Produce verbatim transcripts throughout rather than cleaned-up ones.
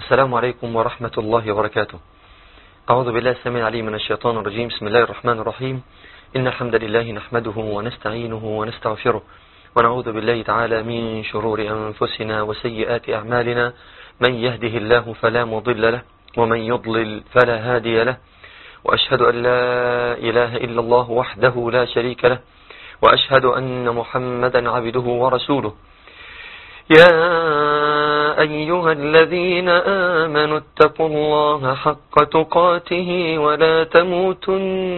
السلام عليكم ورحمة الله وبركاته. أعوذ بالله السميع العليم من الشيطان الرجيم. بسم الله الرحمن الرحيم. إن الحمد لله نحمده ونستعينه ونستغفره ونعوذ بالله تعالى من شرور أنفسنا وسيئات أعمالنا. من يهده الله فلا مضل له ومن يضلل فلا هادي له، وأشهد أن لا إله إلا الله وحده لا شريك له، وأشهد أن محمدا عبده ورسوله. يا أيها الذين آمنوا اتقوا الله حق تقاته ولا تموتن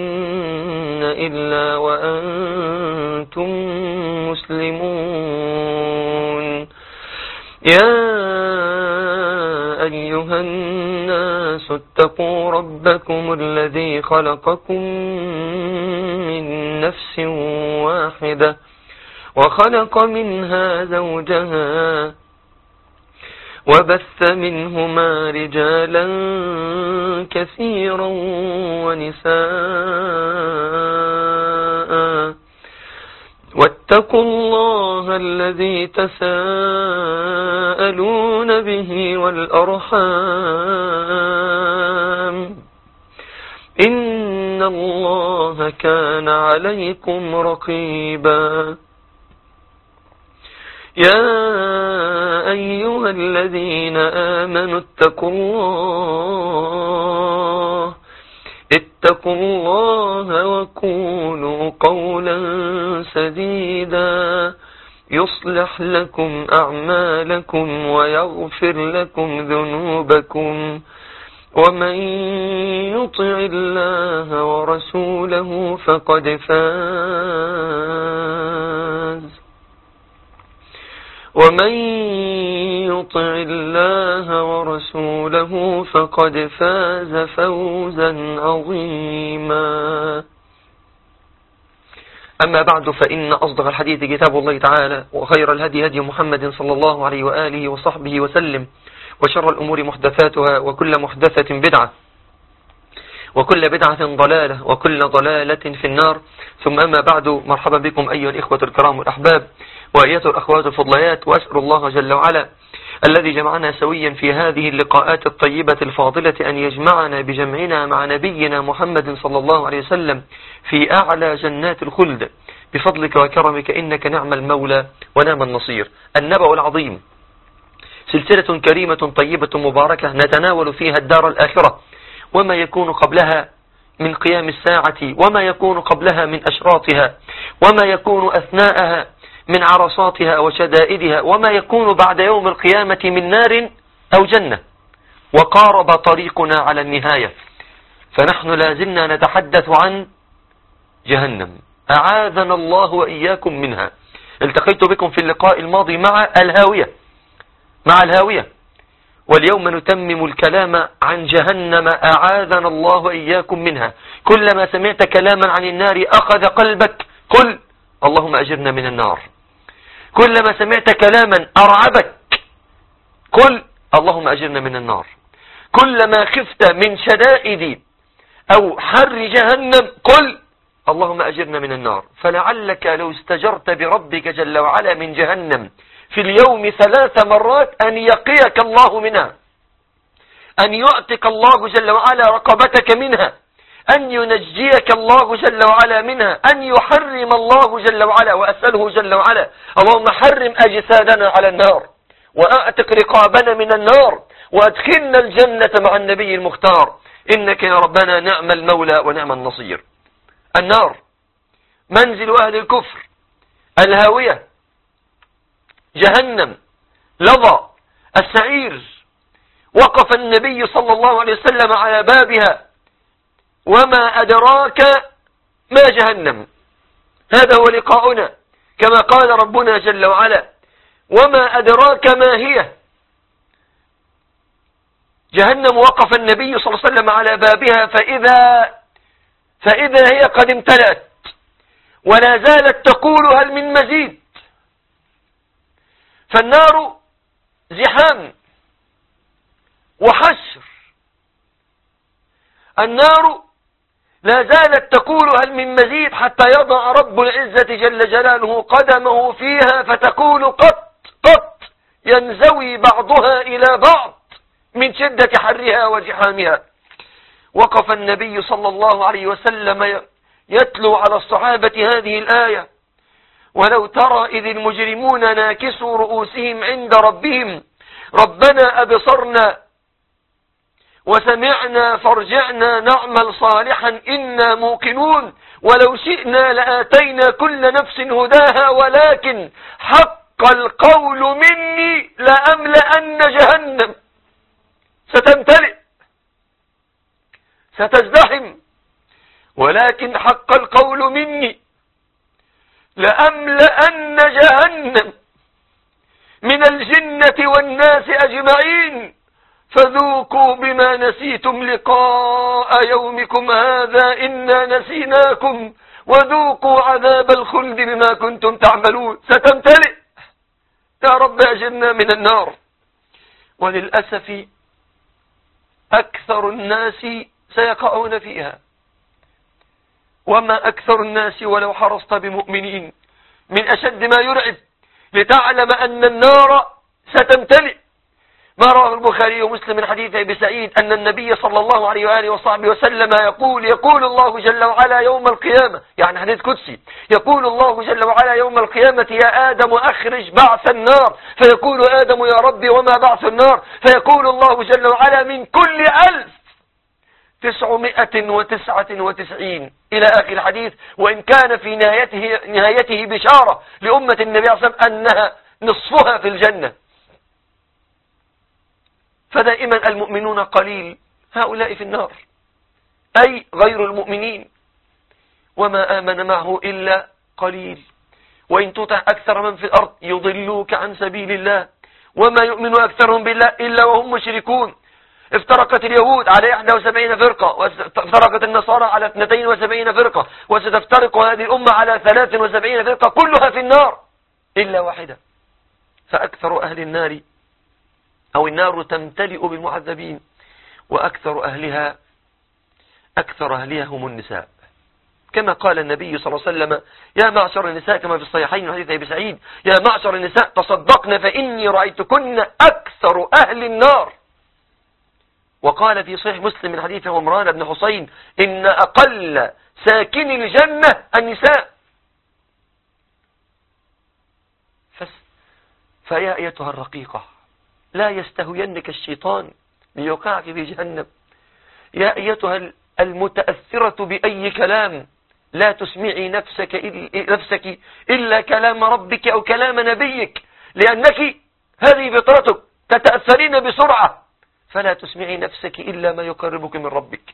إلا وأنتم مسلمون. يا أيها الناس اتقوا ربكم الذي خلقكم من نفس واحدة وخلق منها زوجها وبث منهما رجالا كثيرا ونساء، واتقوا الله الذي تساءلون به والأرحام إن الله كان عليكم رقيبا. يا أيها الذين آمنوا اتقوا الله اتقوا الله وقولوا قولا سديدا يصلح لكم أعمالكم ويغفر لكم ذنوبكم، ومن يطع الله ورسوله فقد فاز ومن يطع الله ورسوله فقد فاز فوزا عظيما. أما بعد، فإن أصدق الحديث كتاب الله تعالى، وخير الهدي هدي محمد صلى الله عليه وآله وصحبه وسلم، وشر الأمور محدثاتها، وكل محدثة بدعة، وكل بدعة ضلالة، وكل ضلالة في النار. ثم أما بعد، مرحبا بكم أيها الإخوة الكرام والأحباب، وأيتها الأخوات الفضليات، وأسأل الله جل وعلا الذي جمعنا سويا في هذه اللقاءات الطيبة الفاضلة أن يجمعنا بجمعنا مع نبينا محمد صلى الله عليه وسلم في أعلى جنات الخلد بفضلك وكرمك، إنك نعم المولى ونعم النصير. النبأ العظيم، سلسلة كريمة طيبة مباركة نتناول فيها الدار الآخرة وما يكون قبلها من قيام الساعة، وما يكون قبلها من أشراطها، وما يكون أثناءها من عرصاتها وشدائدها، وما يكون بعد يوم القيامة من نار أو جنة. وقارب طريقنا على النهاية، فنحن لازلنا نتحدث عن جهنم، أعاذنا الله وإياكم منها. التقيت بكم في اللقاء الماضي مع الهاوية مع الهاوية واليوم نتمم الكلام عن جهنم، أعاذنا الله وإياكم منها. كلما سمعت كلاما عن النار أخذ قلبك، قل اللهم أجرنا من النار. كلما سمعت كلاما أرعبك، قل اللهم أجرنا من النار. كلما خفت من شدائد أو حر جهنم، قل اللهم أجرنا من النار. فلعلك لو استجرت بربك جل وعلا من جهنم في اليوم ثلاث مرات أن يقيك الله منها، أن يعتق الله جل وعلا رقبتك منها، أن ينجيك الله جل وعلا منها، أن يحرم الله جل وعلا. وأسأله جل وعلا اللهم حرم أجسادنا على النار، وأعتق رقابنا من النار، وأدخلنا الجنة مع النبي المختار، إنك يا ربنا نعم المولى ونعم النصير. النار منزل أهل الكفر، الهاوية، جهنم، لظى، السعير. وقف النبي صلى الله عليه وسلم على بابها، وما أدراك ما جهنم. هذا هو لقاؤنا، كما قال ربنا جل وعلا وما أدراك ما هي جهنم. وقف النبي صلى الله عليه وسلم على بابها فإذا, فإذا هي قد امتلأت، ولا زالت تقول هل من مزيد. فالنار زحام وحشر، النار لا زالت تقول هل من مزيد، حتى يضع رب العزة جل جلاله قدمه فيها فتقول قط قط، ينزوي بعضها إلى بعض من شدة حرها وزحامها. وقف النبي صلى الله عليه وسلم يتلو على الصحابة هذه الآية: ولو ترى إذ المجرمون ناكسوا رؤوسهم عند ربهم ربنا أبصرنا وسمعنا فارجعنا نعمل صالحا إنا موقنون ولو شئنا لآتينا كل نفس هداها ولكن حق القول مني لأملأن جهنم. ستمتلئ، ستزدحم، ولكن حق القول مني لأملأن جهنم من الجنة والناس أجمعين فذوقوا بما نسيتم لقاء يومكم هذا إنا نسيناكم وذوقوا عذاب الخلد بما كنتم تعملون. ستمتلئ، يا رب أجرنا من النار. وللأسف أكثر الناس سيقعون فيها، وما أكثر الناس ولو حرصت بمؤمنين. من أشد ما يرعب لتعلم أن النار ستمتلئ ما رواه البخاري ومسلم من حديث أبي سعيد أن النبي صلى الله عليه وآله وصحبه وسلم يقول يقول الله جل وعلا يوم القيامة، يعني حديث قدسي، يقول الله جل وعلا يوم القيامة: يا آدم أخرج بعث النار. فيقول آدم: يا ربي وما بعث النار؟ فيقول الله جل وعلا: من كل ألف تسعمائة وتسعة وتسعين إلى آخر الحديث. وإن كان في نهايته, نهايته بشارة لأمة النبي صلى الله عليه وسلم أنها نصفها في الجنة. فدائما المؤمنون قليل، هؤلاء في النار، أي غير المؤمنين، وما آمن معه إلا قليل. وإن تطع أكثر من في الأرض يضلوك عن سبيل الله وما يؤمن أكثرهم بالله إلا وهم مشركون. افترقت اليهود على إحدى وسبعين فرقة، وافترقت النصارى على اثنتين وسبعين فرقة، وستفترق هذه الأمة على ثلاث وسبعين فرقة كلها في النار إلا واحدة. فأكثر أهل النار أو النار تمتلئ بالمعذبين، وأكثر أهلها أكثر أهلها هم النساء، كما قال النبي صلى الله عليه وسلم: يا معشر النساء، كما في الصحيحين من حديث أبي سعيد: يا معشر النساء تصدقن فإني رأيتكن أكثر أهل النار. وقال في صحيح مسلم من حديث عمران بن حسين: إن أقل ساكن الجنة النساء. فيا أيتها الرقيقة، لا يستهوينك الشيطان ليوقعك في جهنم. يا أيتها المتأثرة بأي كلام، لا تسمعي نفسك نفسك إلا كلام ربك أو كلام نبيك، لأنك هذه فطرتك، تتأثرين بسرعة، فلا تسمعي نفسك إلا ما يقربك من ربك.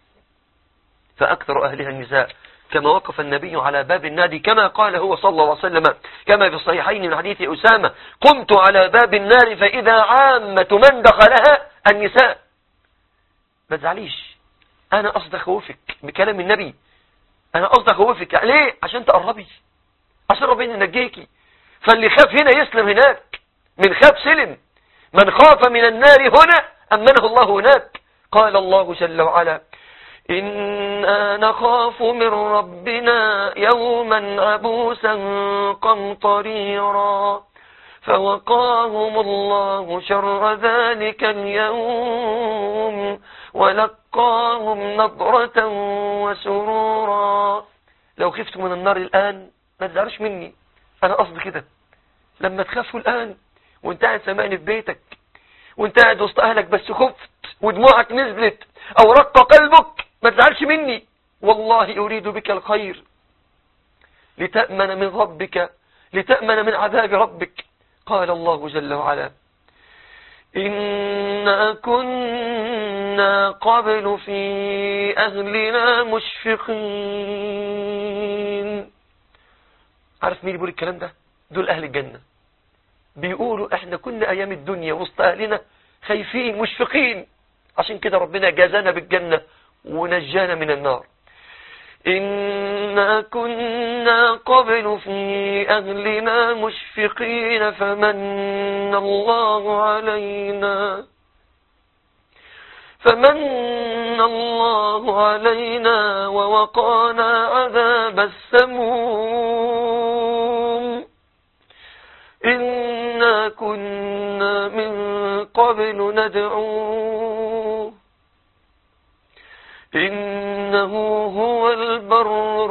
فأكثر أهلها النساء، كما وقف النبي على باب النار كما قال هو صلى الله عليه وسلم كما في الصحيحين من حديث أسامة: قمت على باب النار فإذا عامة من دخلها النساء. ما تزعليش، أنا قصدي أخوفك بكلام النبي، أنا قصدي أخوفك. ليه؟ عشان تقربي، عشان ربنا ينجيكي. فاللي خاف هنا يسلم هناك، من خاف سلم، من خاف من النار هنا أمنه الله هناك. قال الله جل وعلا: إنا نخاف من ربنا يوما عبوسا قمطريرا فوقاهم الله شر ذلك اليوم ولقاهم نضرة وسرورا. لو خفتوا من النار الآن ما تزعلوش مني، أنا قصدي كده. لما تخافوا الآن وانت قاعد سامعني في بيتك وانت قاعد وسط أهلك بس خفت ودموعك نزلت أو رق قلبك، ما تزعلش مني، والله أريد بك الخير لتأمن من ربك، لتأمن من عذاب ربك. قال الله جل وعلا: إنا كنا قبل في أهلنا مشفقين. عارف مين بيقول الكلام ده؟ دول أهل الجنة، بيقولوا احنا كنا أيام الدنيا وسط أهلنا خايفين مشفقين، عشان كده ربنا جازانا بالجنة ونجانا من النار. إنا كنا قبل في أهلنا مشفقين فمن الله علينا فمن الله علينا ووقانا عذاب السموم. إنا كنا من قبل ندعوه إنه هو البر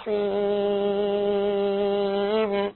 الرحيم.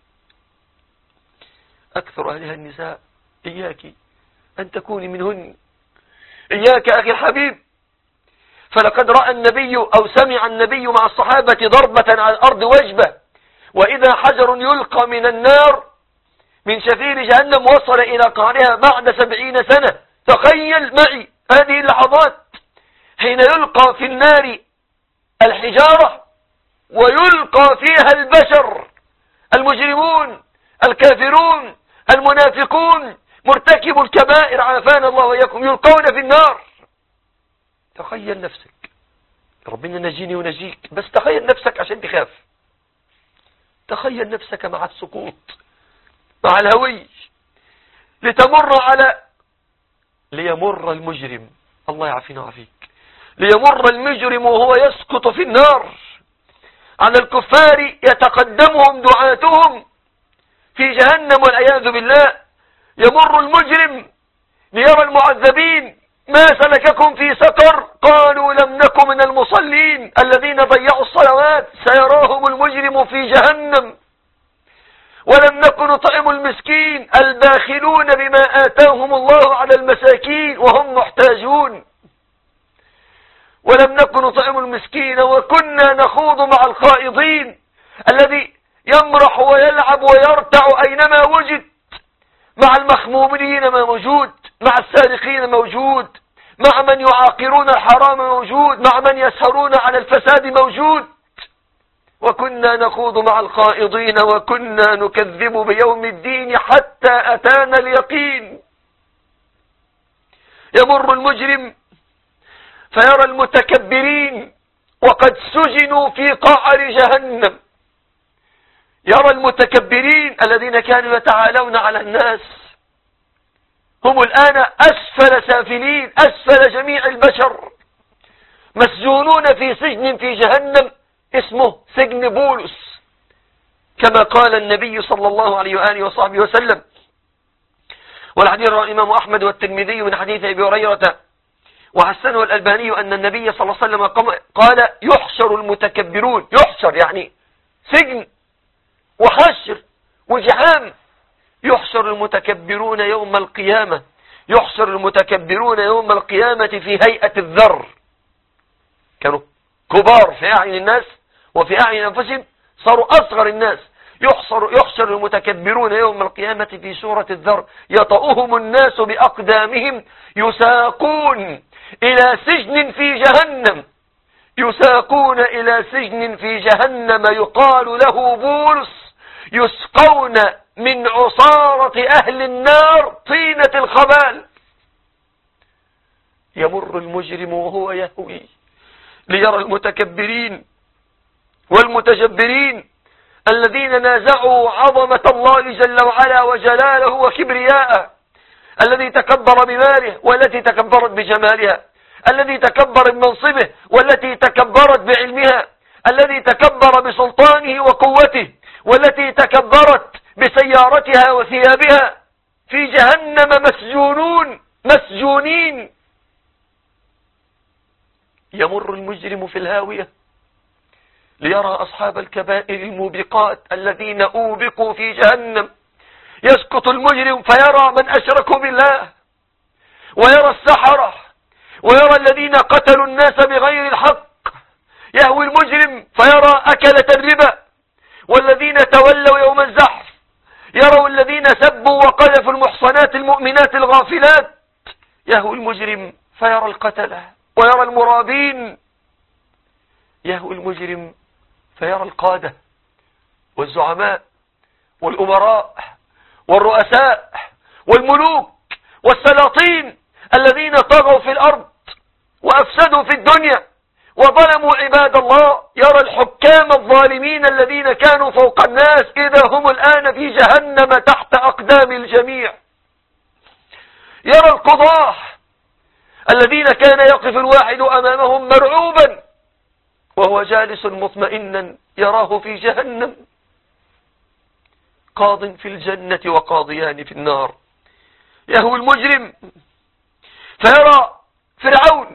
أكثر أهلها النساء، إياك أن تكوني منهن، إياك أخي الحبيب، فلقد رأى النبي أو سمع النبي مع الصحابة ضربة على الأرض وجبة، وإذا حجر يلقى من النار من شفير جهنم وصل إلى قعرها بعد سبعين سنة. تخيل معي هذه اللحظات حين يلقى في النار الحجارة ويلقى فيها البشر المجرمون الكافرون المنافقون مرتكب الكبائر عافانا الله وإياكم، يلقون في النار. تخيل نفسك، ربنا نجيني ونجيك، بس تخيل نفسك عشان تخاف. تخيل نفسك مع السقوط، مع الهوي، لتمر على ليمر المجرم، الله يعافينا ويعافيك، ليمر المجرم وهو يسقط في النار. على الكفار يتقدمهم دعاتهم في جهنم والعياذ بالله. يمر المجرم ليرى المعذبين: ما سلككم في سقر؟ قالوا لم نكن من المصلين الذين ضيعوا الصلوات. سيراهم المجرم في جهنم: ولم نكن نطعم المسكين الباخلون بما آتاهم الله على المساكين وهم محتاجون. ولم نكن نطعم المسكين وكنا نخوض مع الخائضين. الذي يمرح ويلعب ويرتع أينما وجد، مع المخمومين ما موجود، مع السارقين موجود، مع من يعاقرون الحرام موجود، مع من يسهرون على الفساد موجود. وكنا نخوض مع الخائضين وكنا نكذب بيوم الدين حتى أتانا اليقين. يمر المجرم فيرى المتكبرين وقد سجنوا في قعر جهنم. يرى المتكبرين الذين كانوا يتعالون على الناس، هم الآن أسفل سافلين، أسفل جميع البشر، مسجونون في سجن في جهنم اسمه سجن بولس، كما قال النبي صلى الله عليه وآله وصحبه وسلم. والحديث رواه الإمام أحمد والترمذي من حديث أبي هريرة وحسنه الألباني أن النبي صلى الله عليه وسلم قال: يحشر المتكبرون. يحشر يعني سجن وحشر وجحام. يحشر المتكبرون يوم القيامة، يحشر المتكبرون يوم القيامة في هيئة الذر. كانوا كبار في أعين الناس وفي أعين أنفسهم، صاروا أصغر الناس. يحشر, يحشر المتكبرون يوم القيامة في سورة الذر، يطأهم الناس بأقدامهم، يساقون إلى سجن في جهنم، يساقون إلى سجن في جهنم يقال له بولس، يسقون من عصارة أهل النار طينة الخبال. يمر المجرم وهو يهوي ليرى المتكبرين والمتجبرين الذين نازعوا عظمة الله جل وعلا وجلاله وكبرياءه، الذي تكبر بماله والتي تكبرت بجمالها، الذي تكبر بمنصبه والتي تكبرت بعلمها، الذي تكبر بسلطانه وقوته والتي تكبرت بسيارتها وثيابها. في جهنم مسجونون مسجونين. يمر المجرم في الهاوية ليرى أصحاب الكبائر الموبقات الذين أوبقوا في جهنم. يسقط المجرم فيرى من أشركوا بالله، ويرى السحرة، ويرى الذين قتلوا الناس بغير الحق. يهوي المجرم فيرى أكلة الربا والذين تولوا يوم الزحف، يروا الذين سبوا وقذفوا المحصنات المؤمنات الغافلات. يهوي المجرم فيرى القتلة ويرى المرابين. يهوي المجرم فيرى القادة والزعماء والأمراء والرؤساء والملوك والسلاطين الذين طغوا في الأرض وأفسدوا في الدنيا وظلموا عباد الله. يرى الحكام الظالمين الذين كانوا فوق الناس، إذا هم الآن في جهنم تحت أقدام الجميع. يرى القضاة الذين كان يقف الواحد أمامهم مرعوبا وهو جالس مطمئنا، يراه في جهنم. قاض في الجنة وقاضيان في النار. يهوي المجرم فيرى فرعون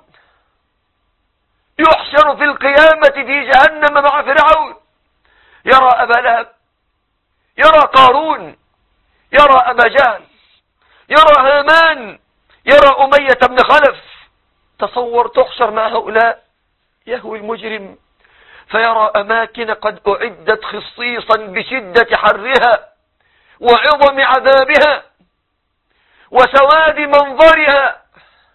يحشر في القيامة في جهنم مع فرعون، يرى أبا لهب، يرى قارون، يرى أبا جهل، يرى هامان، يرى أمية بن خلف. تصور تحشر مع هؤلاء. يهوي المجرم فيرى أماكن قد أعدت خصيصا بشدة حرها وعظم عذابها وسواد منظرها.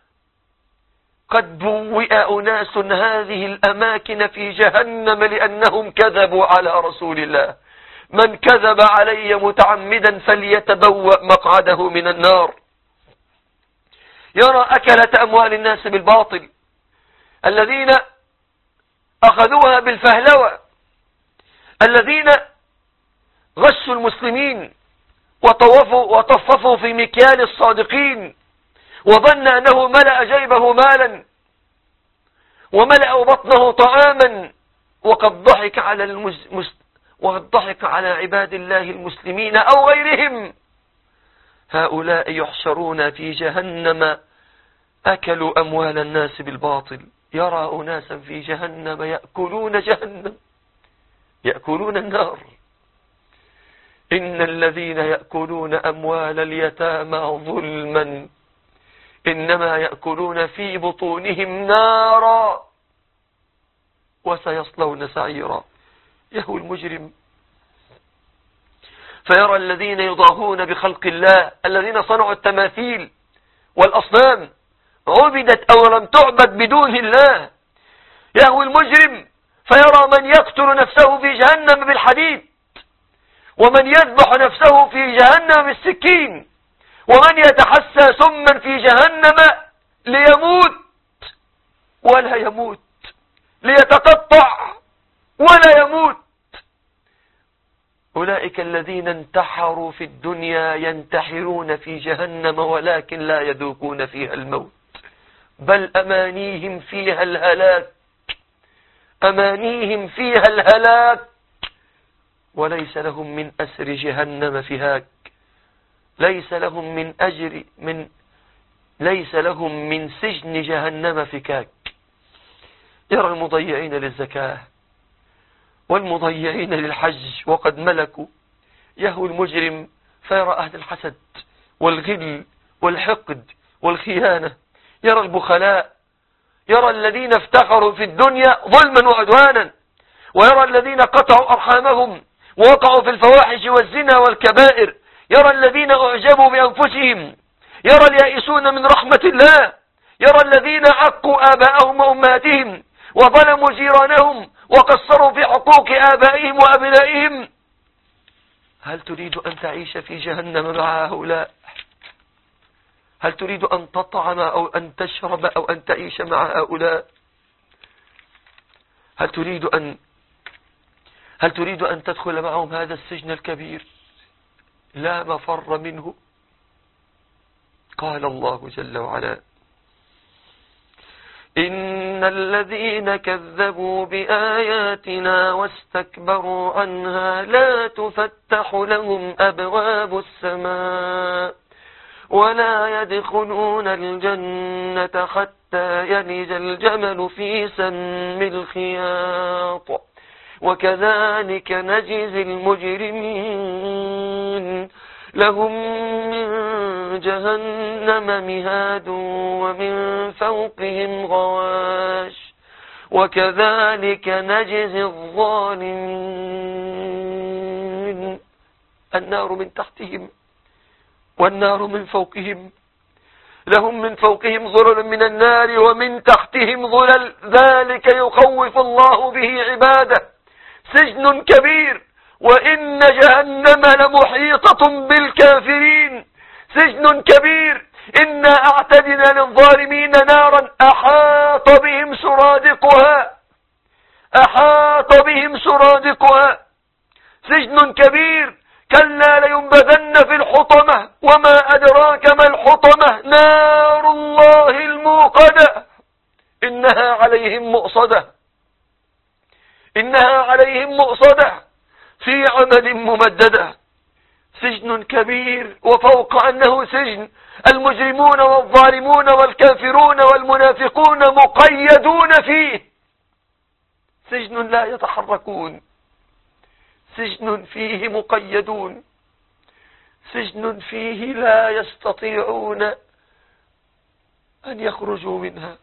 قد بوئ أناس هذه الأماكن في جهنم لأنهم كذبوا على رسول الله. من كذب علي متعمدا فليتبوأ مقعده من النار. يرى أكلة أموال الناس بالباطل الذين أخذوها بالفهلوة، الذين غشوا المسلمين وطوفوا وطففوا في مكيال الصادقين وظن أنه ملأ جيبه مالا وملأ بطنه طعاما، وقد ضحك على المس... وقد ضحك على عباد الله المسلمين أو غيرهم. هؤلاء يحشرون في جهنم أكلوا أموال الناس بالباطل. يرى أناسا في جهنم يأكلون جهنم، يأكلون النار. إن الذين يأكلون أموال اليتامى ظلما إنما يأكلون في بطونهم نارا وسيصلون سعيرا. يهوي المجرم فيرى الذين يضاهون بخلق الله، الذين صنعوا التماثيل والأصنام عبدت أو لم تعبد بدون الله. يهوي المجرم فيرى من يقتل نفسه في جهنم بالحديد، ومن يذبح نفسه في جهنم بالسكين، ومن يتحسى سما في جهنم ليموت ولا يموت، ليتقطع ولا يموت. أولئك الذين انتحروا في الدنيا ينتحرون في جهنم ولكن لا يذوقون فيها الموت، بل أمانيهم فيها الهلاك، أمانيهم فيها الهلاك، وليس لهم من أسر جهنم فهاك، ليس لهم من أجر من ليس لهم من سجن جهنم فكاك. يرى المضيعين للزكاة والمضيعين للحج وقد ملكوا. يهوي المجرم فيرى أهل الحسد والغل والحقد والخيانة. يرى البخلاء، يرى الذين افتخروا في الدنيا ظلما وعدوانا، ويرى الذين قطعوا أرحامهم ووقعوا في الفواحش والزنا والكبائر. يرى الذين أعجبوا بأنفسهم، يرى اليائسون من رحمة الله، يرى الذين عقوا آباءهم وأمهاتهم وظلموا جيرانهم وقصروا في حقوق آبائهم وأبنائهم. هل تريد أن تعيش في جهنم مع هؤلاء؟ هل تريد أن تطعم أو أن تشرب أو أن تعيش مع هؤلاء؟ هل تريد أن هل تريد أن تدخل معهم هذا السجن الكبير لا مفر منه؟ قال الله جل وعلا: إن الذين كذبوا بآياتنا واستكبروا عنها لا تفتح لهم أبواب السماء ولا يدخلون الجنة حتى يلج الجمل في سم الخياط وكذلك نجزي المجرمين. لهم من جهنم مهاد ومن فوقهم غواش وكذلك نجزي الظالمين. النار من تحتهم والنار من فوقهم، لهم من فوقهم ظلل من النار ومن تحتهم ظلل، ذلك يخوف الله به عباده. سجن كبير، وإن جهنم لمحيطة بالكافرين. سجن كبير، إنا أعتدنا للظالمين نارا أحاط بهم سرادقها أحاط بهم سرادقها. سجن كبير، كلا لينبذن في الحطمة وما أدراك ما الحطمة نار الله الموقدة إنها عليهم مؤصدة إنها عليهم مؤصدة في عمد ممددة. سجن كبير، وفوق أنه سجن المجرمون والظالمون والكافرون والمنافقون مقيدون فيه. سجن لا يتحركون، سجن فيه مقيدون، سجن فيه لا يستطيعون أن يخرجوا منها.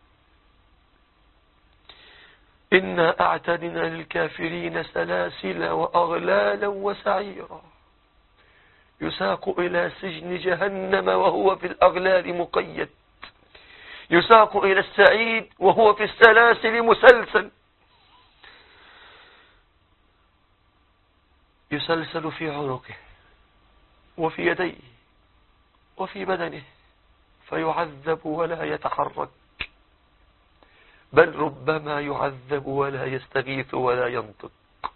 إنا أعتدنا للكافرين سلاسل وأغلالا وسعيرا، يساق إلى سجن جهنم وهو في الأغلال مقيد، يساق إلى السعيد وهو في السلاسل مسلسل، يسلسل في عنقه وفي يديه وفي بدنه، فيعذب ولا يتحرك، بل ربما يعذب ولا يستغيث ولا ينطق.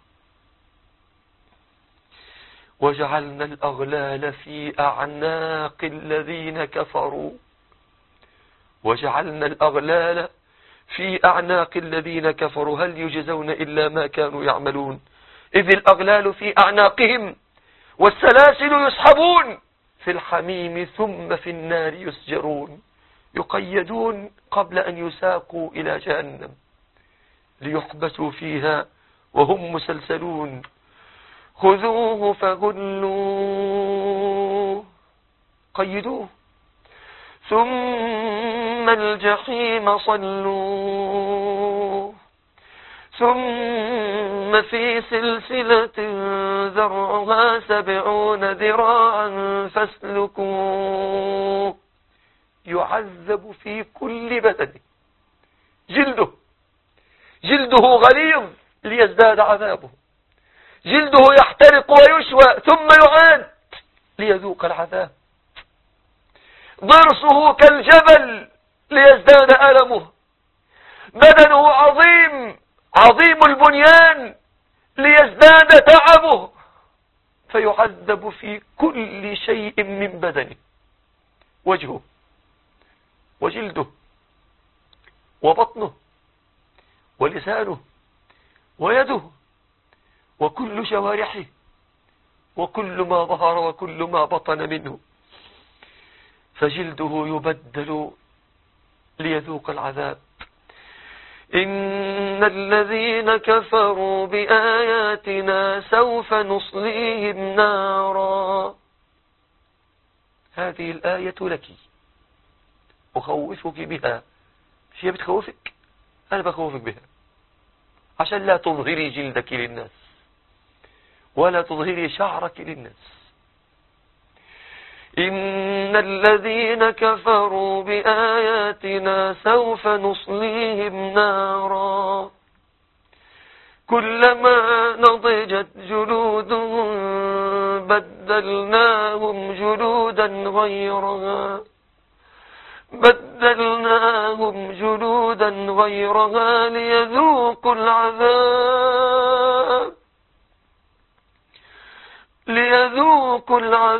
وجعلنا الأغلال في أعناق الذين كفروا، وجعلنا الأغلال في أعناق الذين كفروا هل يجزون إلا ما كانوا يعملون. إذ الأغلال في أعناقهم والسلاسل يسحبون في الحميم ثم في النار يسجرون، يقيدون قبل أن يساقوا إلى جهنم ليحبسوا فيها وهم مسلسلون. خذوه فغلوه، قيدوه، ثم الجحيم صلوه، ثم في سلسلة ذرعها سبعون ذراعا فاسلكوه. يعذب في كل بدنه، جلده جلده غليظ ليزداد عذابه، جلده يحترق ويشوى ثم يعاد ليذوق العذاب، ضرسه كالجبل ليزداد ألمه، بدنه عظيم عظيم البنيان ليزداد تعبه، فيعذب في كل شيء من بدنه، وجهه وجلده وبطنه ولسانه ويده وكل جوارحه وكل ما ظهر وكل ما بطن منه، فجلده يبدل ليذوق العذاب. إن الذين كفروا بآياتنا سوف نصليهم نارا. هذه الآية لك، أخوفك بها. هي بتخوفك، أنا بخوفك بها عشان لا تظهري جلدك للناس ولا تظهري شعرك للناس. إن الذين كفروا بآياتنا سوف نصليهم نارا كلما نضجت جلودهم بدلناهم جلودا غيرها بدلناهم جلودا غيرها ليذوقوا العذاب ليذوقوا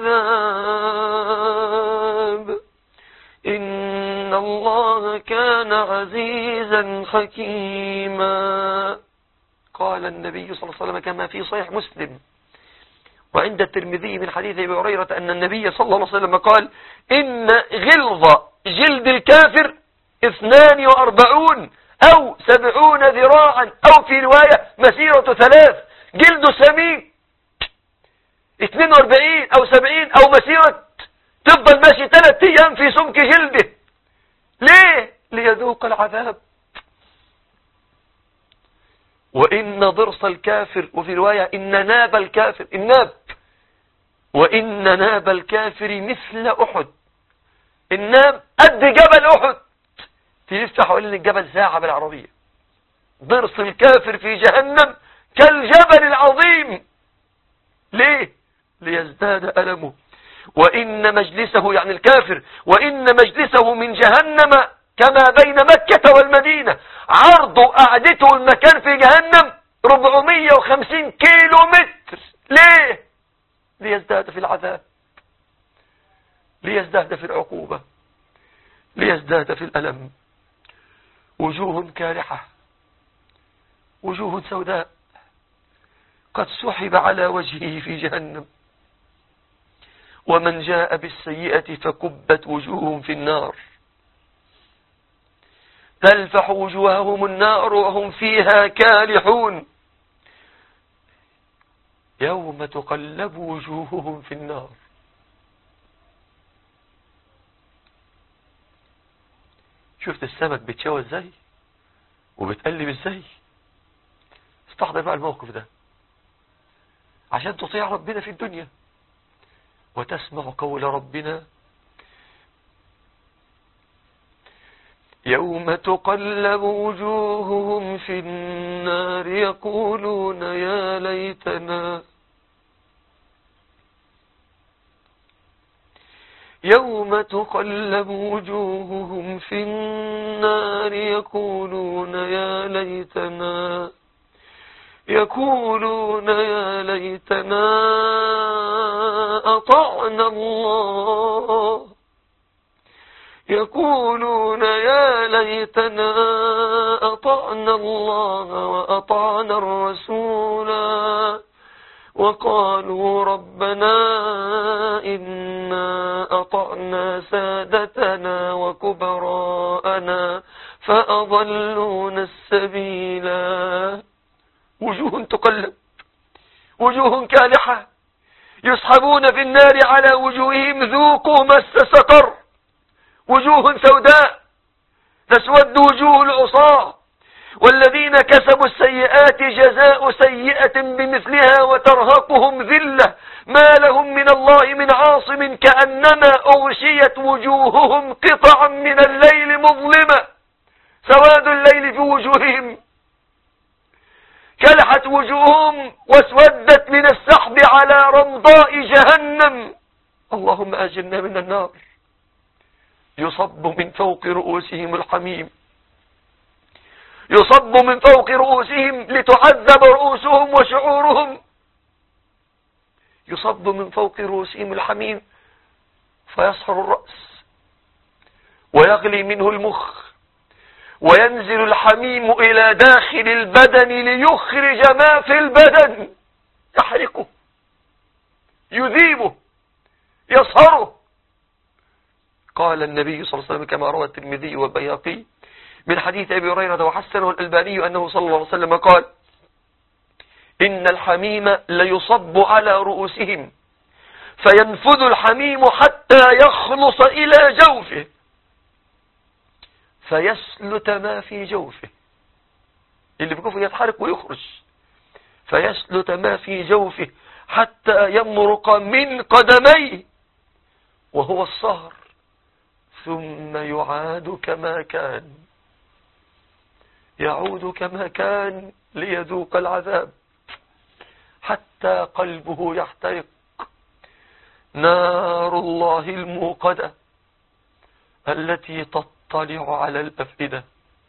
العذاب إن الله كان عزيزا حكيما. قال النبي صلى الله عليه وسلم كما في صحيح مسلم وعند الترمذي من حديث أبي هريرة أن النبي صلى الله عليه وسلم قال إن غلظ جلد الكافر اثنان وأربعون أو سبعون ذراعا أو في رواية مسيرة ثلاث. جلده سميك اثنين واربعين أو سبعين أو مسيرة تفضل ماشي ثلاث أيام في سمك جلده. ليه؟ ليذوق العذاب. وإن ضرس الكافر وفي رواية إن ناب الكافر الناب وإن ناب الكافر مثل أحد. الناب قد جبل أحد، تلف حوالين الجبل ساعة بالعربية. ضرس الكافر في جهنم كالجبل العظيم. ليه؟ ليزداد ألمه. وإن مجلسه يعني الكافر وإن مجلسه من جهنم كما بين مكة والمدينة. عرض قعدته المكان في جهنم أربعمائة وخمسين كيلو متر. ليه؟ ليزداد في العذاب، ليزداد في العقوبة، ليزداد في الألم. وجوه كالحة، وجوه سوداء قد سحب على وجهه في جهنم. ومن جاء بالسيئة فكبت وجوههم في النار تلفح وجوههم النار وهم فيها كالحون يوم تقلب وجوههم في النار. شفت السمك بتشوى ازاي وبتقلب ازاي؟ استحضر بقى الموقف ده عشان تطيع ربنا في الدنيا وتسمع قول ربنا يوم تقلب وجوههم في النار يقولون يا ليتنا يوم تقلب وجوههم في النار يقولون يا ليتنا يقولون يا ليتنا أطعنا الله يقولون يا ليتنا أطعنا الله وأطعنا الرسولا وقالوا ربنا إنا أطعنا سادتنا وكبراءنا فأضلونا السبيلا. وجوه تقلب وجوه كالحة يسحبون في النار على وجوههم ذوقوا مس سقر. وجوه سوداء تسود وجوه العصاة والذين كسبوا السيئات جزاء سيئة بمثلها وترهقهم ذلة ما لهم من الله من عاصم كأنما أغشيت وجوههم قطعا من الليل مظلمة سواد الليل في وجوههم كلحت وجوههم واسودت من السحب على رمضاء جهنم. اللهم أجرنا من النار. يصب من فوق رؤوسهم الحميم يصب من فوق رؤوسهم لتعذب رؤوسهم وشعورهم. يصب من فوق رؤوسهم الحميم فيصهر الرأس ويغلي منه المخ وينزل الحميم إلى داخل البدن ليخرج ما في البدن يحرقه يذيبه يصهره. قال النبي صلى الله عليه وسلم كما روى الترمذي والبيهقي من حديث أبي هريرة وحسنه الألباني أنه صلى الله عليه وسلم قال إن الحميم ليصب على رؤوسهم فينفذ الحميم حتى يخلص إلى جوفه فيسلت ما في جوفه. اللي في جوفه يتحرك ويخرج فيسلت ما في جوفه حتى يمرق من قدميه وهو الصهر ثم يعاد كما كان يعود كما كان ليذوق العذاب حتى قلبه يحترق. نار الله الموقدة التي تطلع على الأفئدة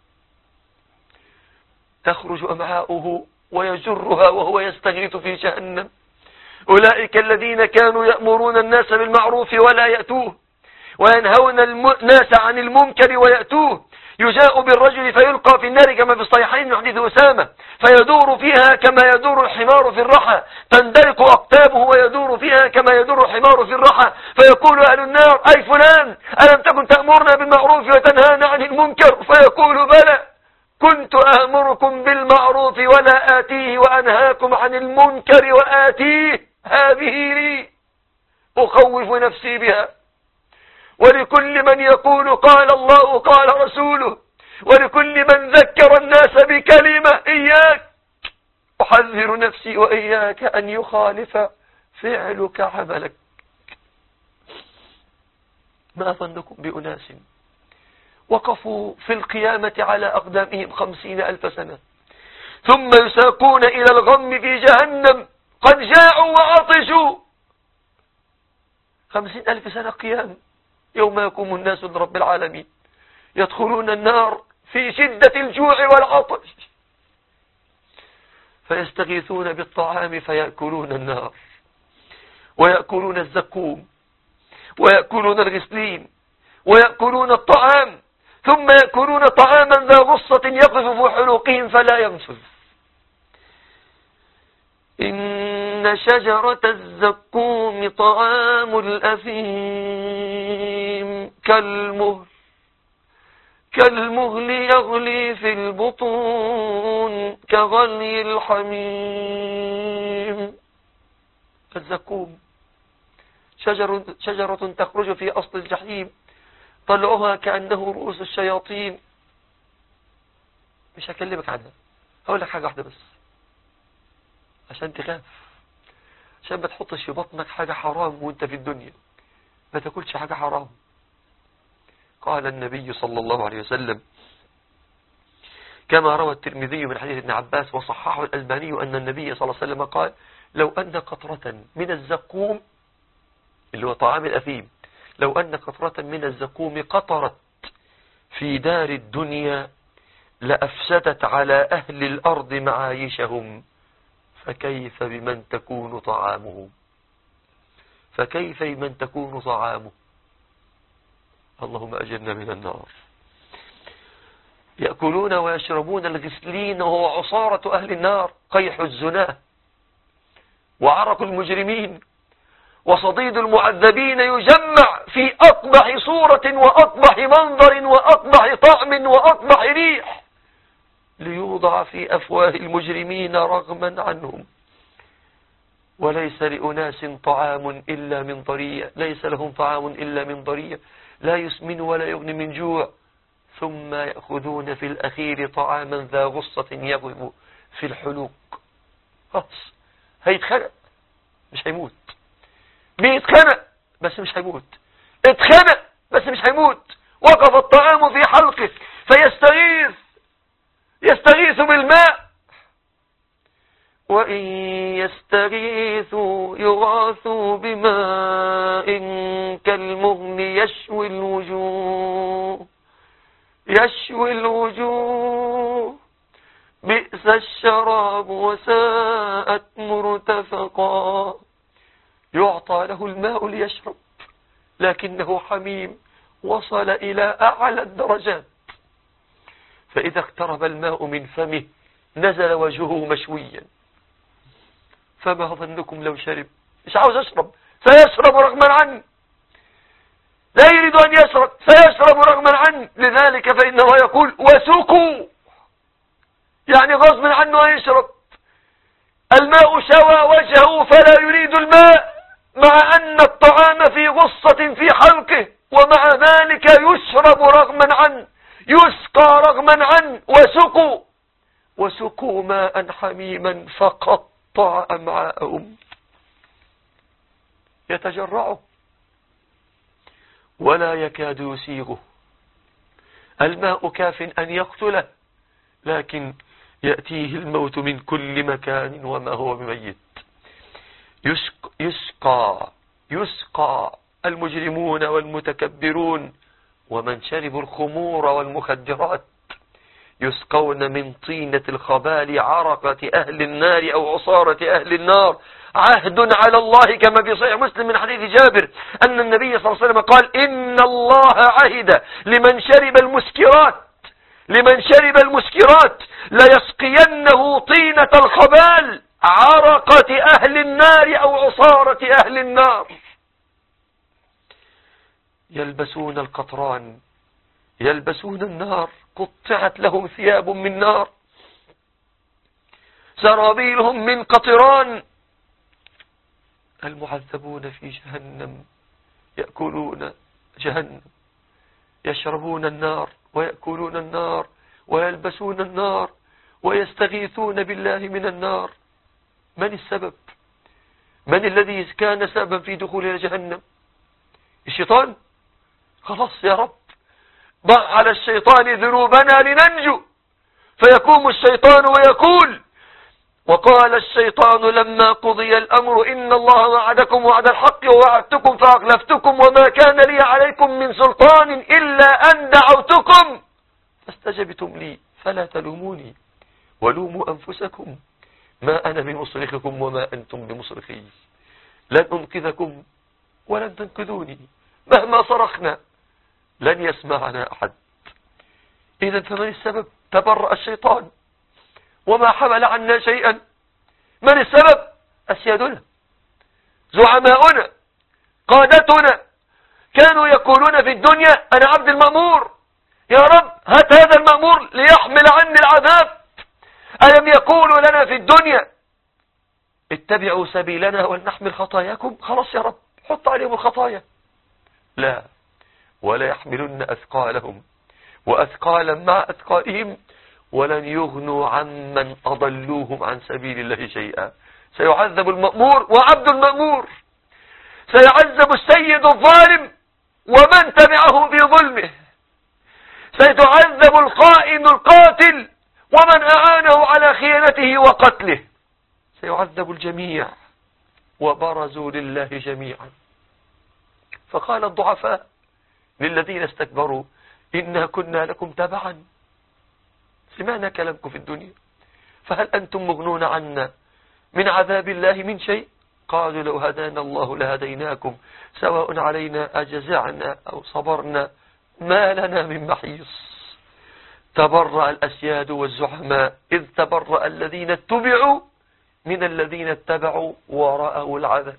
تخرج أمعاؤه ويجرها وهو يستغيث في جهنم. أولئك الذين كانوا يأمرون الناس بالمعروف ولا يأتوه وينهون الناس عن المنكر ويأتوه. يجاء بالرجل فيلقى في النار كما في الصحيحين من حديث أسامة فيدور فيها كما يدور الحمار في الرحى تندلق أقتابه ويدور فيها كما يدور الحمار في الرحى فيقول أهل النار أي فلان ألم تكن تأمرنا بالمعروف وتنهانا عن المنكر فيقول بلى كنت أأمركم بالمعروف ولا آتيه وأنهاكم عن المنكر وآتيه هذه لي أخوف نفسي بها. ولكل من يقول قال الله قال رسوله ولكل من ذكر الناس بكلمة إياك أحذر نفسي وإياك أن يخالف فعلك عملك. ما ظنكم بأناس وقفوا في القيامة على أقدامهم خمسين ألف سنة ثم يساقون إلى الغم في جهنم قد جاءوا وعطشوا. خمسين ألف سنة قيام يوم يقوم الناس لرب العالمين يدخلون النار في شدة الجوع والعطش فيستغيثون بالطعام فيأكلون النار ويأكلون الزقوم ويأكلون الغسلين ويأكلون الطعام ثم يأكلون طعاما ذا غصة يقذف في حلوقهم فلا ينفذ. إن شجرة الزقوم طعام الأثيم كالمهل كالمهل يغلي في البطون كغلي الحميم. الزقوم شجر شجرة تخرج في أصل الجحيم، طلعها كأنه رؤوس الشياطين. مش هكلمك عنها، هقول لك حاجة واحدة بس عشان تخاف، عشان ما تحطش في بطنك حاجة حرام وانت في الدنيا، ما تاكلش حاجة حرام. قال النبي صلى الله عليه وسلم كما روى الترمذي من حديث ابن عباس وصححه الألباني أن النبي صلى الله عليه وسلم قال: لو أن قطرة من الزقوم اللي هو طعام الأثيم، لو أن قطرة من الزقوم قطرت في دار الدنيا لأفسدت على أهل الأرض معايشهم، فكيف بمن تكون طعامه فكيف بمن تكون طعامه اللهم أجرنا من النار. يأكلون ويشربون الغسلين وهو عصارة أهل النار، قيح الزناه وعرق المجرمين وصديد المعذبين يجمع في أقبح صورة وأقبح منظر وأقبح طعم وأقبح ريح ليوضع في أفواه المجرمين رغما عنهم. وليس لأناس طعام إلا من ضريع، ليس لهم طعام إلا من ضريع لا يسمن ولا يغني من جوع، ثم يأخذون في الأخير طعاما ذا غصة يغلب في الحلوق. خلاص هيتخنق مش هيموت، بيتخنق بس مش هيموت، اتخنق بس مش هيموت. وقف الطعام في حلقه فيستغيث يستغيث بالماء، وإن يستغيثوا يغاثوا بماء كالمهل يشوي الوجوه يشوي الوجوه بئس الشراب وساءت مرتفقا. يعطى له الماء ليشرب لكنه حميم وصل إلى أعلى الدرجات، فإذا اقترب الماء من فمه نزل وجهه مشويا. فما ظنكم لو شرب؟ مش عاوز أشرب، سيشرب رغما عنه، لا يريد أن يشرب سيشرب رغما عنه. لذلك فإنه يقول وسقوا، يعني غصب عنه يشرب. الماء شوى وجهه فلا يريد الماء، مع أن الطعام في غصة في حلقه، ومع ذلك يشرب رغما عنه، يسقى رغما عنه. وسقوا وسقوا ماء حميما فقطع أمعاءهم. يتجرعه ولا يكاد يسيغه. الماء كاف أن يقتله، لكن يأتيه الموت من كل مكان وما هو بميت. يسقى, يسقى, يسقى المجرمون والمتكبرون ومن شربوا الخمور والمخدرات يسقون من طينة الخبال عرقة أهل النار أو عصارة أهل النار. عهد على الله كما في صحيح مسلم من حديث جابر أن النبي صلى الله عليه وسلم قال: إن الله عهد لمن شرب المسكرات لمن شرب المسكرات ليسقينه طينة الخبال عرقة أهل النار أو عصارة أهل النار. يلبسون القطران، يلبسون النار، قطعت لهم ثياب من نار، سرابيلهم من قطران. المعذبون في جهنم يأكلون جهنم، يشربون النار ويأكلون النار ويلبسون النار ويستغيثون بالله من النار. من السبب؟ من الذي كان سببا في دخول جهنم؟ الشيطان. خلاص يا رب ضع على الشيطان ذنوبنا لننجو. فيقوم الشيطان ويقول: وقال الشيطان لما قضي الأمر إن الله وعدكم وعد الحق ووعدتكم فأخلفتكم وما كان لي عليكم من سلطان إلا أن دعوتكم فاستجبتم لي فلا تلوموني ولوموا أنفسكم ما أنا بمصرخكم وما أنتم بمصرخي، لن أنقذكم ولن تنقذوني، مهما صرخنا لن يسمعنا أحد. إذا فمن السبب؟ تبرأ الشيطان وما حمل عنا شيئا. من السبب؟ أسيادنا، زعماؤنا، قادتنا، كانوا يقولون في الدنيا أنا عبد المأمور، يا رب هات هذا المأمور ليحمل عني العذاب. ألم يقولوا لنا في الدنيا اتبعوا سبيلنا ولنحمل خطاياكم؟ خلاص يا رب حط عليهم الخطايا. لا، ولا يحملن أثقالهم وأثقالا مع أثقالهم ولن يغنوا عمن أضلوهم عن سبيل الله شيئا. سيعذب المأمور وعبد المأمور، سيعذب السيد الظالم ومن تبعه في ظلمه، سيتعذب الخائن القاتل ومن أعانه على خيانته وقتله، سيعذب الجميع. وبرزوا لله جميعا. فقال الضعفاء للذين استكبروا إنا كنا لكم تبعا، سمعنا كلامكم في الدنيا، فهل أنتم مغنون عنا من عذاب الله من شيء؟ قالوا لو هدانا الله لهديناكم سواء علينا أجزعنا أو صبرنا ما لنا من محيص. تبرأ الأسياد والزعماء إذ تبرأ الذين اتبعوا من الذين اتبعوا ورأوا العذاب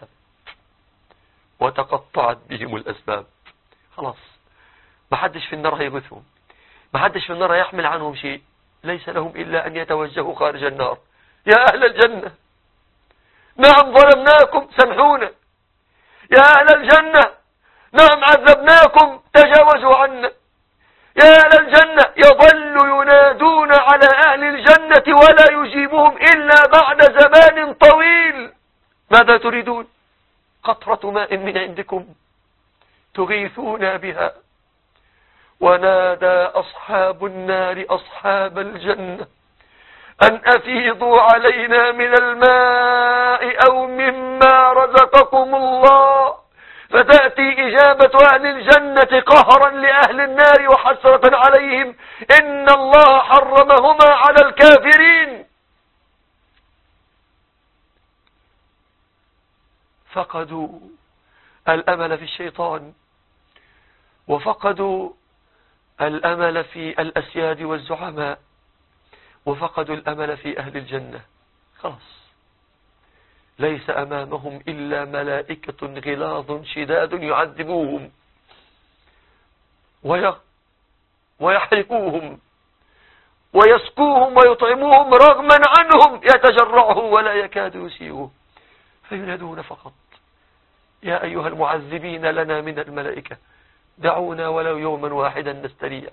وتقطعت بهم الأسباب. خلاص ما حدش في النار هيغثهم، ما حدش في النار يحمل عنهم شيء، ليس لهم إلا أن يتوجهوا خارج النار. يا أهل الجنة نعم ظلمناكم سامحونا، يا أهل الجنة نعم عذبناكم تجاوزوا عنا، يا أهل الجنة يظل ينادون على أهل الجنة ولا يجيبهم إلا بعد زمان طويل. ماذا تريدون؟ قطرة ماء من عندكم تغيثون بها. ونادى أصحاب النار أصحاب الجنة أن أفيضوا علينا من الماء أو مما رزقكم الله، فتأتي إجابة أهل الجنة قهرا لأهل النار وحسرة عليهم إن الله حرمهما على الكافرين. فقدوا الأمل في الشيطان، وفقدوا الأمل في الأسياد والزعماء، وفقدوا الأمل في أهل الجنة. خلاص ليس أمامهم إلا ملائكة غلاظ شداد يعذبوهم ويحرقوهم ويسقوهم ويطعموهم رغما عنهم، يتجرعه ولا يكاد يسيئه، فينادون فقط يا أيها المعذبين لنا من الملائكة دعونا ولو يوما واحدا نستريح،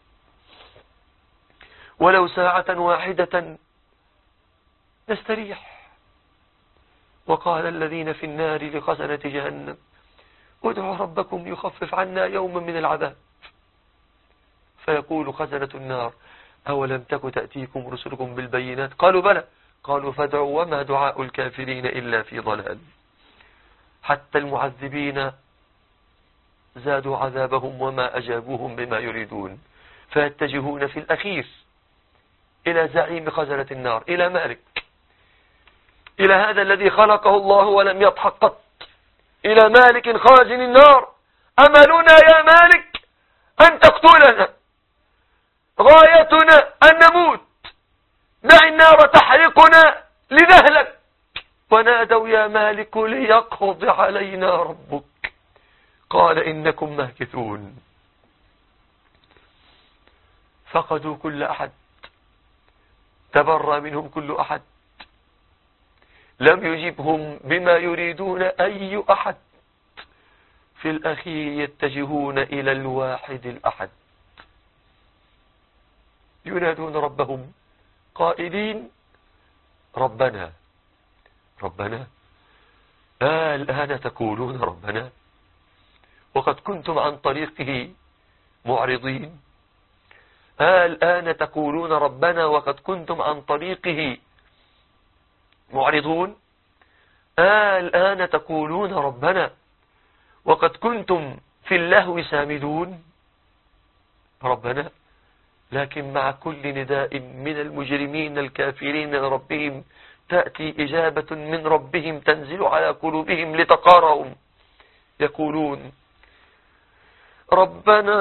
ولو ساعة واحدة نستريح. وقال الذين في النار لخزنة جهنم ادعوا ربكم يخفف عنا يوما من العذاب، فيقول خزنة النار أولم تك تأتيكم رسلكم بالبينات؟ قالوا بلى، قالوا فادعوا وما دعاء الكافرين إلا في ضلال. حتى المعذبين زادوا عذابهم وما أجابوهم بما يريدون، فيتجهون في الأخير إلى زعيم خزنة النار، إلى مالك، إلى هذا الذي خلقه الله ولم يضحك قط، إلى مالك خازن النار. أملنا يا مالك أن تقتلنا، غايتنا أن نموت، دع النار تحرقنا لنهلك. ونادوا يا مالك ليقضي علينا ربك، قال إنكم ماكثون. فقدوا كل أحد، تبرى منهم كل أحد، لم يجبهم بما يريدون أي أحد. في الأخير يتجهون إلى الواحد الأحد، ينادون ربهم قائلين ربنا ربنا آه الآن تقولون ربنا وقد كنتم عن طريقه معرضين، آه الآن تقولون ربنا وقد كنتم عن طريقه معرضون، آه الآن تقولون ربنا وقد كنتم في اللهو سامدون. ربنا، لكن مع كل نداء من المجرمين الكافرين لربهم تأتي إجابة من ربهم تنزل على قلوبهم لتقارهم، يقولون ربنا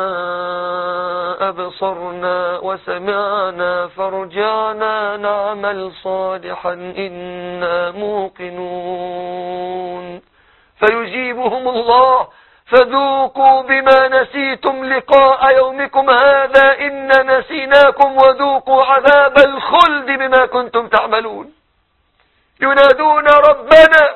أبصرنا وسمعنا فارجعنا نعمل صالحا إنا موقنون. فيجيبهم الله فذوقوا بما نسيتم لقاء يومكم هذا إنا نسيناكم وذوقوا عذاب الخلد بما كنتم تعملون. ينادون ربنا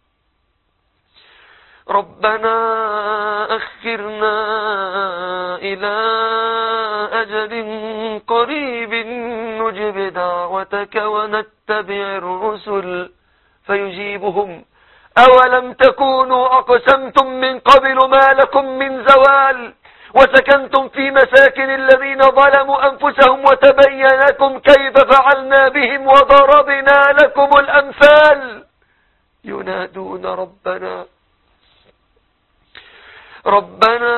ربنا أخرنا إلى أجل قريب نجب دعوتك ونتبع الرسل. فيجيبهم أولم تكونوا أقسمتم من قبل ما لكم من زوال وسكنتم في مساكن الذين ظلموا أنفسهم وتبين لكم كيف فعلنا بهم وضربنا لكم الأمثال. ينادون ربنا ربنا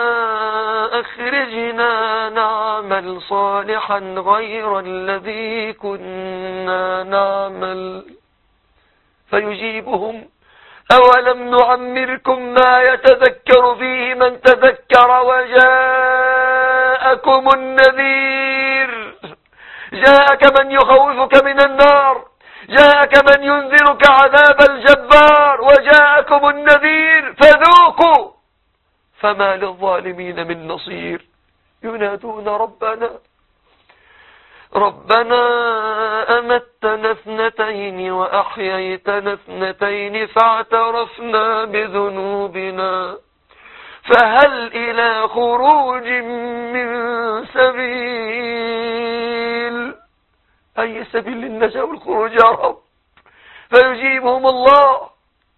أخرجنا نعمل صالحا غير الذي كنا نعمل. فيجيبهم أولم نعمركم ما يتذكر فيه من تذكر وجاءكم النذير. جاءك من يخوفك من النار، جاءك من ينذرك عذاب الجبار، وجاءكم النذير فذوقوا فما للظالمين من نصير. ينادون ربنا ربنا أمتنا اثنتين وأحييتنا اثنتين فاعترفنا بذنوبنا فهل إلى خروج من سبيل. أي سبيل للنجاة والخروج يا رب؟ فيجيبهم الله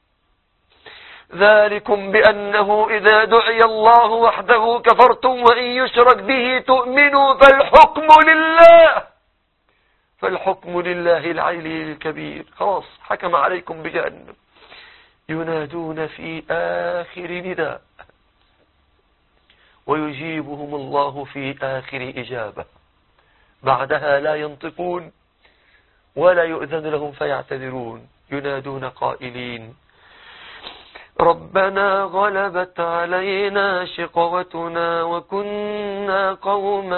ذلكم بأنه إذا دعي الله وحده كفرتم وإن يشرك به تؤمنوا فالحكم لله فالحكم لله العلي الكبير. خلاص حكم عليكم بجهنم. ينادون في آخر نداء ويجيبهم الله في آخر إجابة. بعدها لا ينطقون ولا يؤذن لهم فيعتذرون. ينادون قائلين ربنا غلبت علينا شقوتنا وكنا قوما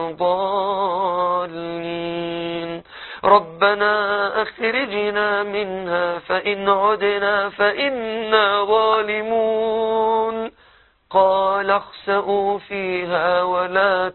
ضالين ربنا أخرجنا منها فإن عدنا فإنا ظالمون قال اخسئوا فيها ولا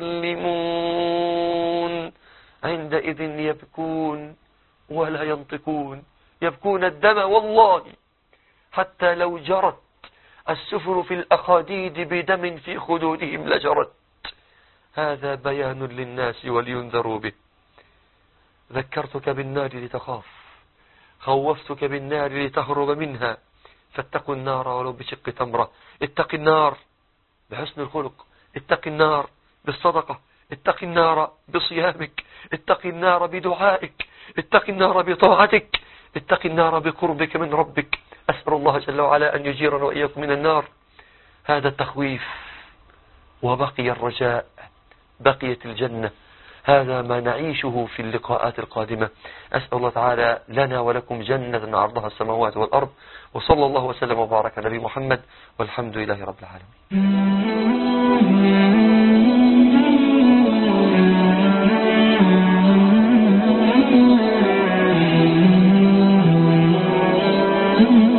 تكلمون. عندئذ يبكون ولا ينطقون، يبكون الدم والله حتى لو جرت السفن في الأخاديد بدم في خدودهم لجرت. هذا بيان للناس ولينذروا به. ذكرتك بالنار لتخاف، خوفتك بالنار لتهرب منها، فاتقوا النار ولو بشق تمرة. اتق النار بحسن الخلق، اتق النار بالصدقة، اتق النار بصيامك، اتق النار بدعائك، اتق النار بطاعتك، اتق النار بقربك من ربك. أسأل الله جل وعلا أن يجيرنا وإياكم من النار. هذا التخويف وبقي الرجاء، بقيت الجنة. هذا ما نعيشه في اللقاءات القادمة. أسأل الله تعالى لنا ولكم جنة عرضها السماوات والأرض، وصلى الله وسلم وبارك على نبي محمد، والحمد لله رب العالمين.